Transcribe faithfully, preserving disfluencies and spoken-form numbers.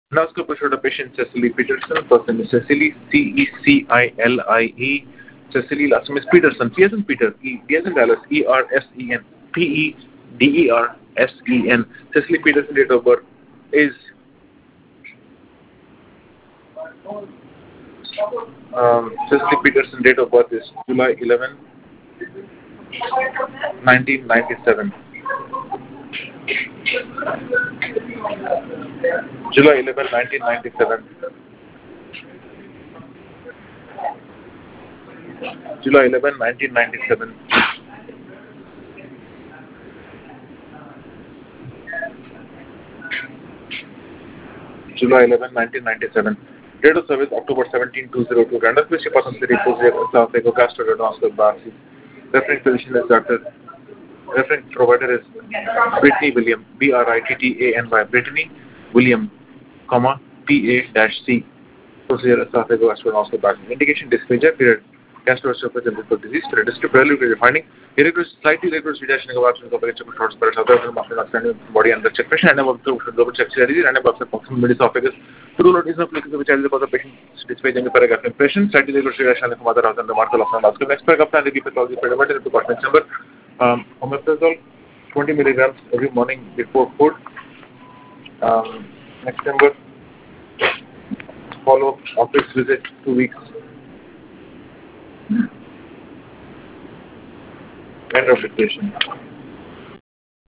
Now, let's go to the patient Cecily Peterson. First name is Cecily, C E C I L I E. Cecily, last name is Peterson, P as in Peter, E, D as in Dallas, E R S E N, P E D E R S E N. Cecily Peterson, date of birth is um, Cecily Peterson, date of birth is July eleventh, nineteen ninety-seven. July eleventh, nineteen ninety-seven. July eleventh, nineteen ninety-seven. July eleventh, nineteen ninety-seven. Date of service October seventeenth, two thousand two. Random Christian person city South Africa, Gastroenterological Barcy. Referring physician is Doctor Referring provider is Brittany William, B R I T T A N Y, Brittany William, comma, P A C, procedure esophageal gastroenterological bacteria. Indication dysphagia, period. Gastroesophageal disease, period. District value, finding irregular, slightly irregular suggestion of absence of a short spurt, other than muscle understanding body and the check patient, and above the global check series, and above the proximal mid-esophagus. To rule out is not applicable, which is because the patient dysphagia in the paragraph impression, slightly irregular suggestion of mother house and the marker of the next paragraph, and the pathology, period, department number. Um, omeprazole, twenty milligrams every morning before food. Um, next number, follow office visit two weeks. End of dictation.